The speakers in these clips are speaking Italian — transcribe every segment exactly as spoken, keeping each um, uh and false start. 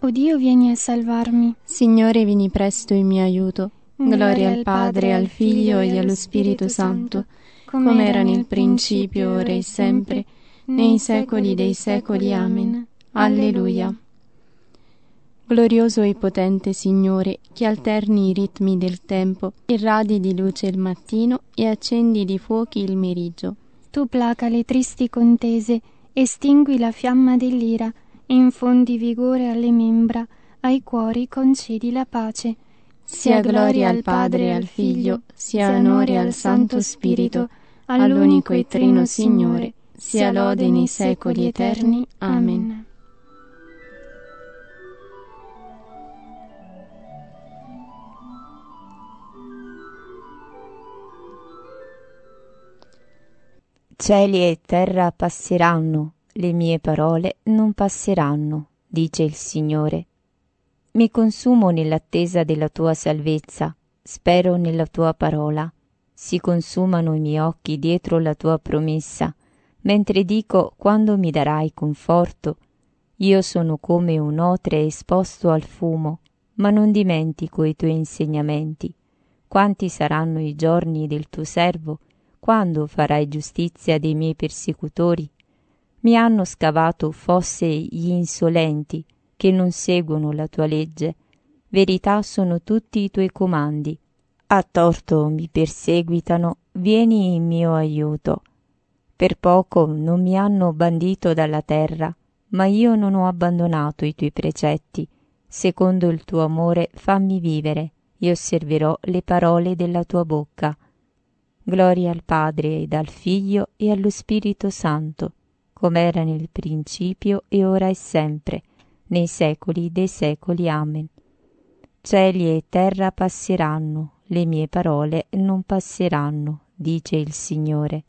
O Dio, vieni a salvarmi. Signore, vieni presto in mio aiuto. Gloria al Padre, al Figlio e allo Spirito Santo, come era nel principio, ora e sempre, nei secoli dei secoli. Amen. Alleluia. Glorioso e potente Signore, che alterni i ritmi del tempo, irradi di luce il mattino e accendi di fuochi il meriggio. Tu placa le tristi contese, estingui la fiamma dell'ira, infondi vigore alle membra, ai cuori concedi la pace. Sia gloria al Padre e al Figlio, sia onore al Santo Spirito, all'unico e trino Signore, sia lode nei secoli eterni. Amen. Cieli e terra passeranno, le mie parole non passeranno, dice il Signore. Mi consumo nell'attesa della tua salvezza, spero nella tua parola. Si consumano i miei occhi dietro la tua promessa, mentre dico: quando mi darai conforto? Io sono come un otre esposto al fumo, ma non dimentico i tuoi insegnamenti. Quanti saranno i giorni del tuo servo? Quando farai giustizia dei miei persecutori? Mi hanno scavato fosse gli insolenti, che non seguono la tua legge. Verità sono tutti i tuoi comandi. A torto mi perseguitano, vieni in mio aiuto. Per poco non mi hanno bandito dalla terra, ma io non ho abbandonato i tuoi precetti. Secondo il tuo amore fammi vivere, io osserverò le parole della tua bocca. Gloria al Padre ed al Figlio e allo Spirito Santo, come era nel principio e ora e sempre, nei secoli dei secoli. Amen. Cieli e terra passeranno, le mie parole non passeranno, dice il Signore.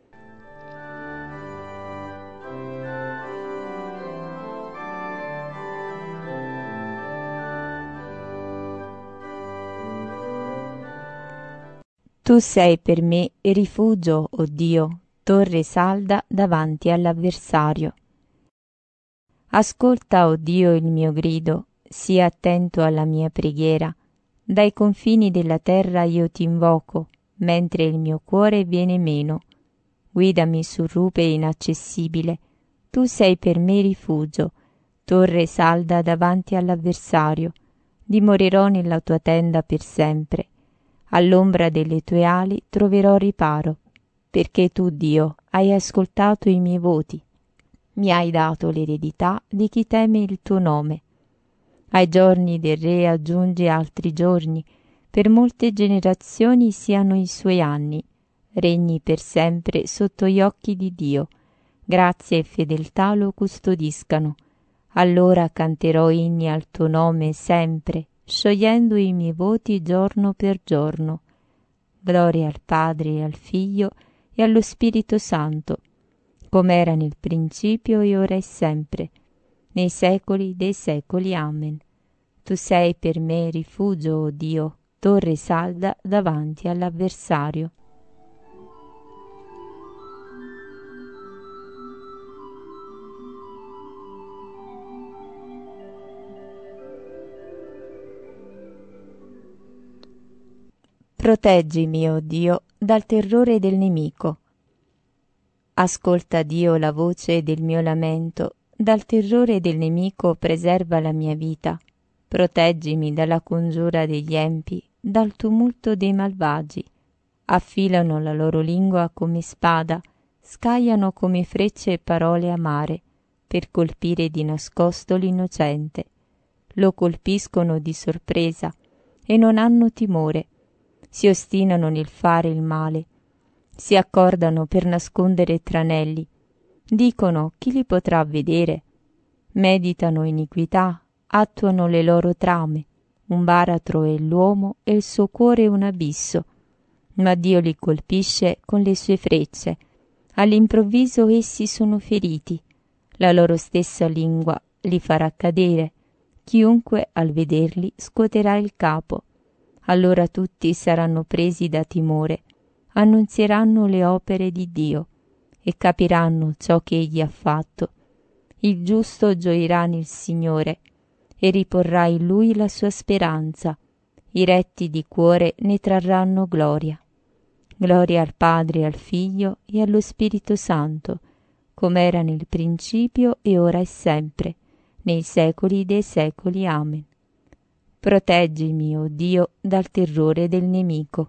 Tu sei per me rifugio, o Dio, torre salda davanti all'avversario. Ascolta, o Dio, il mio grido, sii attento alla mia preghiera. Dai confini della terra io ti invoco, mentre il mio cuore viene meno. Guidami su rupe inaccessibile. Tu sei per me rifugio, torre salda davanti all'avversario. Dimorerò nella tua tenda per sempre. All'ombra delle tue ali troverò riparo, perché tu, Dio, hai ascoltato i miei voti. Mi hai dato l'eredità di chi teme il tuo nome. Ai giorni del Re aggiungi altri giorni, per molte generazioni siano i suoi anni. Regni per sempre sotto gli occhi di Dio. Grazia e fedeltà lo custodiscano. Allora canterò inni al tuo nome sempre, sciogliendo i miei voti giorno per giorno. Gloria al Padre e al Figlio e allo Spirito Santo, come era nel principio e ora e sempre, nei secoli dei secoli. Amen. Tu sei per me rifugio, o Dio, torre salda davanti all'avversario. Proteggimi, o Dio, dal terrore del nemico. Ascolta, Dio, la voce del mio lamento, dal terrore del nemico preserva la mia vita. Proteggimi dalla congiura degli empi, dal tumulto dei malvagi. Affilano la loro lingua come spada, scagliano come frecce parole amare, per colpire di nascosto l'innocente. Lo colpiscono di sorpresa e non hanno timore. Si ostinano nel fare il male, si accordano per nascondere tranelli, dicono: chi li potrà vedere? Meditano iniquità, attuano le loro trame, un baratro è l'uomo e il suo cuore un abisso, ma Dio li colpisce con le sue frecce, all'improvviso essi sono feriti, la loro stessa lingua li farà cadere, chiunque al vederli scuoterà il capo. Allora tutti saranno presi da timore, annunzieranno le opere di Dio e capiranno ciò che Egli ha fatto. Il giusto gioirà nel Signore e riporrà in lui la sua speranza. I retti di cuore ne trarranno gloria. Gloria al Padre, al Figlio e allo Spirito Santo, come era nel principio e ora e sempre, nei secoli dei secoli. Amen. Proteggimi, o Dio, dal terrore del nemico.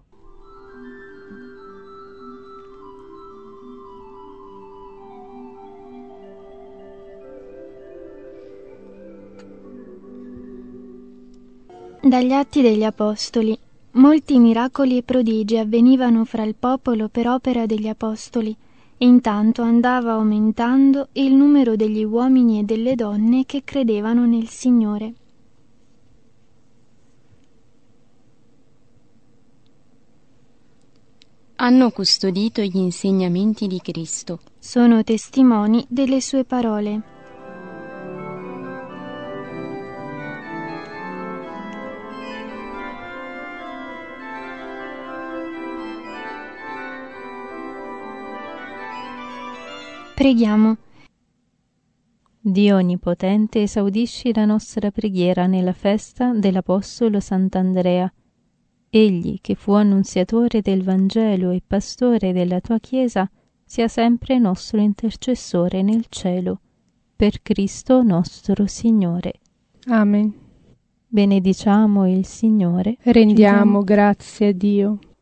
Dagli Atti degli Apostoli. Molti miracoli e prodigi avvenivano fra il popolo per opera degli Apostoli. Intanto andava aumentando il numero degli uomini e delle donne che credevano nel Signore. Hanno custodito gli insegnamenti di Cristo. Sono testimoni delle sue parole. Preghiamo. Dio Onnipotente, esaudisci la nostra preghiera nella festa dell'Apostolo Sant'Andrea. Egli, che fu annunziatore del Vangelo e pastore della tua Chiesa, sia sempre nostro intercessore nel cielo. Per Cristo nostro Signore. Amen. Benediciamo il Signore. Rendiamo grazie a Dio.